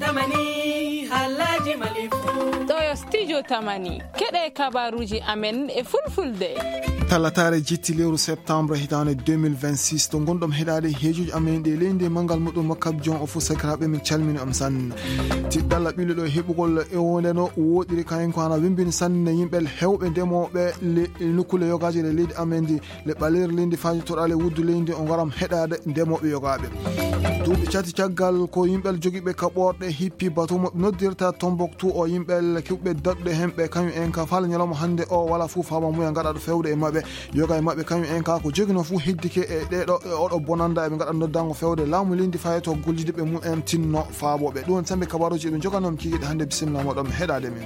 tamani halaji malifu ɗo studio tamani keɗe kabaruji amen e fulfulde talatare jitti lewru septembre hitande 2026 to gonɗom heɗade heejuji amen ɗe leydi mangal muɗum makkab jon o fo sakiraɓe min calmini om sanne tiɗɗalla ɓille ɗo heɓugol ewonde no woɗiri kayen ko hana wimbini sanne yimɓe hewɓe ndemoɓe nukkule yogaji le leydi amen ndi le ɓaleri leydi faji toɗale wuddu leydi o garam heɗade ndemoɓe yogaɓe duuɓi cati caggal ko yimɓe joguiɓe kaɓorɗe hippi batumo noddirta Tombouctou o yimɓe kewɓe daɗɗe hemɓe kañum en ka fala ñalawma hande o wala fuu fama muya gaɗa ɗo fewde e mabɓe yoga e mabɓe kañum en ka ko joguino fuu hiddike e ɗeɗo oɗo bonanda eɓe gaɗa noddango fewde laamu leydi fayeto gollidiɓe mumen tinno faaboɓe ɗum sambe kabaruji eɓe joganom kikiɗe hande bisimilla moɗon heɗade min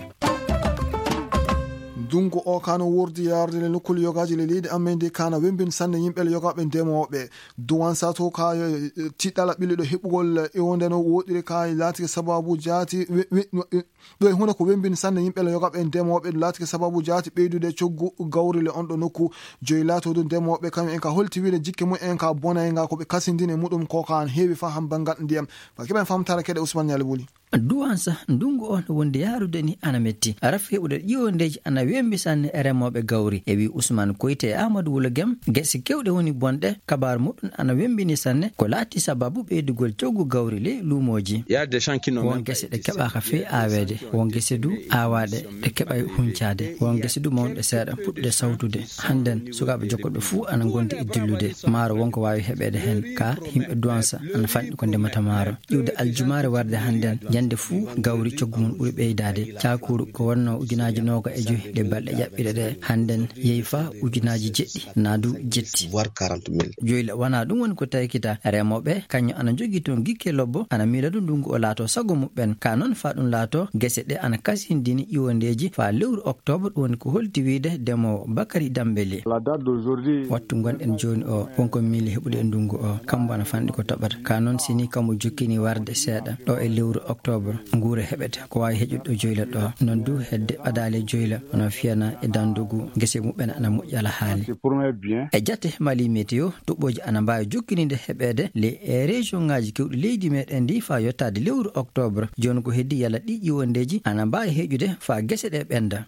dungo o kano wurdi yarde le nukkul yogaji le leydi amen ndi kana wembin sanne yimɓe yogaɓe ndemoɓe duwan sato ka tiɗɗala ɓille ɗo heɓugol ewonde no woɗiri ka laatike sababu jaati ɗo e hunde ko wembin sanne yimɓe yogaɓe ndemoɓe laatike sababu jaati ɓeydude coggu gawri le on ɗo nokku joyi latodu ndemoɓe kañum en ka holti wiide jikke mumen ka bonayga koɓe kasindine muɗum ko kan heewi fa han bangal ndiyam keɓen famtara keɗe Ousmane Ñale Buli duwansa ndungu on wonde yarude ni ana metti araf heɓude ƴiwondeji ana wembi sanne remoɓe gawri e wi Ousmane Koyte e Amadou Wula Gem gese kewɗe woni bonɗe kabaru muɗum ana wembini sanne ko laati sababu ɓeydugol coggu gawri le luumoji won gese ɗe keɓaka fe awede won gese du awaɗe ɗe keɓay huncade won gese du mawɗe seeɗa puɗɗe sawtude hannden sukaɓe jokkoɓe fuu ana gondi e dillude maaro wonko wawi heɓede hen ka yimɓe duwansa ana fanɗi ko ndemata maaro ƴiwde aljumare warde hannden yande fuu gawri coggu mum ɓuuri ɓeydade cakuru ko wonno ujunaji 25 ɗe balɗe ƴaɓɓiɗe ɗe hannden yehi fa ujunaji jeɗɗi naadu jetti joyi wona ɗum woni ko taykita remoɓe kañum ana jogui toon gikke lobbo ana miila ɗum ndungu o laato sago muɓɓen ka noon fa ɗum laato gese ɗe ana kasindini ƴiwondeji fa lewru octobre ɗum woni ko holti wiide ndemowo Bakary Dambélé wattu gonɗen joni o wonko miili heɓude e ndungu o kambo ana fanɗi ko toɓata ka noon sini kambo jokkini warde seeɗa ɗo e lewru octobre nguura heɓete ko wawi heƴuɗo joyla ɗo non du hedde ɓadale joyla ono fiyana e dandugu gese muɓen ana moƴƴala haali e jatte mali météo toɓɓoji ana mbawi jokkinide heɓede le région ngaji kewɗi leydi meɗen ndi fa yettade lewru octobre joni ko heddi yalla ɗi ƴiwondeji ana mbawi heƴude fa gese ɗe ɓenda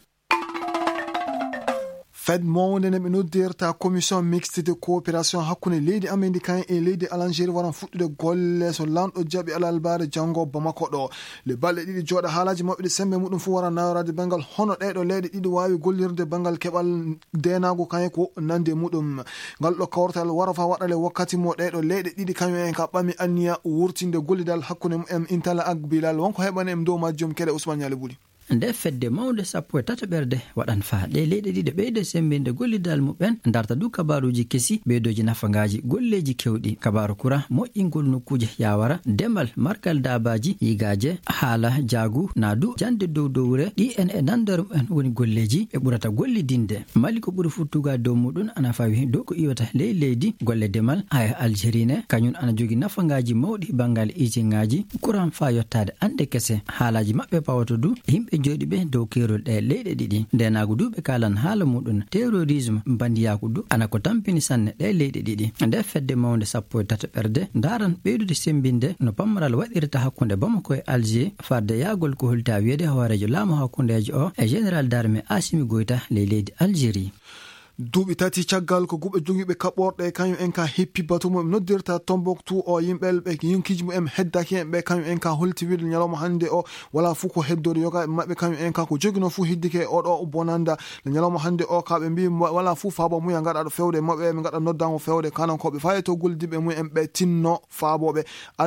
fed mawde ne ɓe noddirta commission mixte de coopération hakkunde leydi amen kayen e leydi Algérie waran fuɗɗude golle so lanɗo jaaɓi alalbare janggo Bamako ɗo le balɗe ɗiɗi jooɗa haalaji mabɓe ɗe sembe muɗum fu wara nawrade bangal hono ɗeɗo leyɗe ɗiɗi wawi gollirde bangal keɓal denago kayen ko nande muɗum ngal ɗo kawrtal wara fa waɗale wakkati mo ɗeɗo leyɗe ɗiɗi kañum en ka ɓami anniya wurtinde gollidal hakkunde mumen intala ak bilal wonko heɓani em dow majjum keɗe Ousmane Ñale Buli nde fedde mawde 13 waɗan fa ɗe leyɗe ɗiɗi ɓeyde sembinde gollidal muɓen darta du kabaruji kesi ɓeydoji nafangaji golleji kewɗi kabaru kura moƴƴingol nokkuje yawara demal markal dabaji yigaje haala jaagu naadu jande dow dowre ɗi en e nandar mumen woni golleji ɓe ɓurata gollidinde mali ko ɓuuri futtuga dow muɗum ana fawi dow ko iwata leydi golle demal ha Algérine kañum ana jogui nafangaji mawɗi bangal isingaji kuran fa yottade ande kese haalaji mabɓe pawato du yimɓe joɗi ɓe dow kerol ɗe leyɗe ɗiɗi ndenago duɓe kalan haala muɗum terrorisme bandiyaku du ana ko tampini sanne ɗe leyɗe ɗiɗi nde fedde mawde 13 daran ɓeydude sembinde no pammaral waɗirta hakkunde Bamako e Alger farde yagol ko holta wiyede hoorejo laamu hakkundeji o e général d'armée Assimi Goïta le leydi Algérie duuɓi tati caggal ko guɓe jogiiɓe kaɓorɗe kañum en ka heppi batu mum noddirta Tombouctou o yimɓe ɓe yonkiji mumen heddaki en ɓe kañum en ka holti wiide ñalawma hande o wala fuu ko heddode yoga maɓɓe kañum en ka ko jogino fuu hiddike oɗo bonanda le ñalawma hande o ka ɓe mbi wala fuu faabo muya gaɗa ɗo fewde maɓɓe ɓe gaɗa noddango fewde kanan koɓe faye to goldiɓe mumen ɓe tinno faaboɓe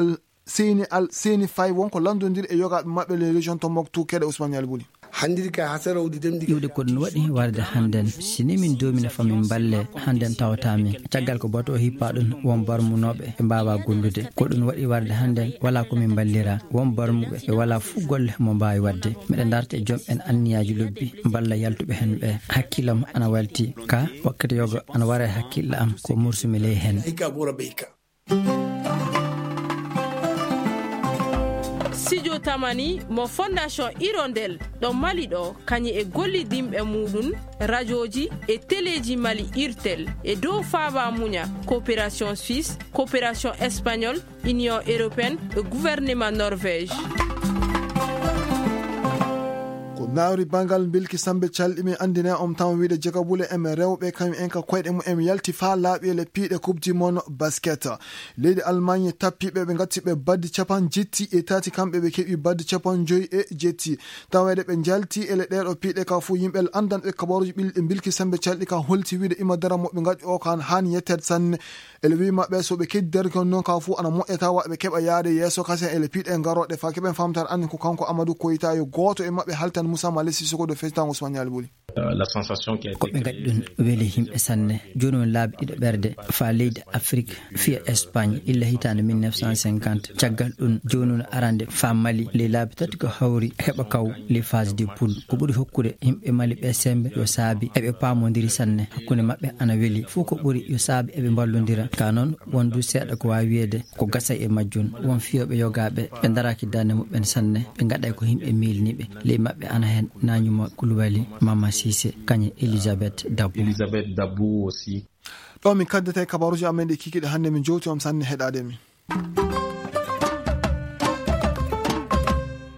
seni fay wonko landodiri e yogaɓe maɓɓe le région Tombouctou keɗe Ousmane Ñale Buli ƴiwde ko ɗum waɗi warde hannden sini min domina famin balle hannden tawatami caggal ko bato hippa ɗum won barmunoɓe ɓe mbawa gollude ko ɗum waɗi warde hannden wala komin ballira won barmuɓe ɓe wala fuu golle mo mbawi wadde miɗen darta e joom en anniyaji lobbi balla yaltuɓe hen ɓe hakkillam ana walti ka wakkati yoga ana wara e hakkille am ko mursumi ley hen studio tamani mo fondation Hirondelle ɗo Mali ɗo kañi e gollidimɓe muɗum radioji e téléji Mali Irtel e dow faaba muña coopération suisse coopération espagnole union européenne e gouvernement norvège. nawri bangal bilki sambe calɗimi andine tan wiide jegabule eme rewɓe kam en ka koyɗe mum yalti fa laaɓele piiɗe coupe du monde basket leydi Allemagne tappiɓe ɓe gatti ɓe baddi capan jetti e tati kamɓe ɓe keɓi baddi capan joyi e jetti tawede ɓe jalti ele ɗeɗo piiɗe ka fu yimɓe andanɓe kabaruji ɓilɗe bilki sambe calɗi ka holti wiide ima dara moɓe gaɗi o kan hani yetted sanne ele wi maɓɓe so ɓe keddi darkon noon ka fu ana moƴƴata waɓe keɓa yaade yeeso kasen ele piiɗe garoɗe fa keɓen famtar andi ko kanko Amadou Koita yo goto e maɓɓe haltan Moussa Malé Sissoko de Festan Ousmane Yali Bouli ko ɓe gaɗi ɗum weeli himɓe sanne joni on laabi ɗiɗo ɓerde fa leydi Afrique fiya Espagne illa hitande 1950 caggal ɗum joni on arande fa Mali ley laabi tati ko hawri heɓa kaw les phase du poule ko ɓuuri hokkude himɓe Mali ɓe sembe yo saabi eɓe pamodiri sanne hakkude maɓɓe ana weeli fof ko ɓuuri yo saabi eɓe ballodira ka noon wondu seeɗa ko wawi wiyede ko gasa e majjun won fiyoɓe yogaɓe ɓe daraki dande muɓɓen sanne ɓe gaɗay ko himɓe milniɓe ley maɓɓe ana hen Nañuma Koulibaly Mama Cissé kañe Elisabeth Dabou aussi. ɗo min kaddete kabaruji amen ɗi kikiɗe hannde min jowti sanne heɗade min.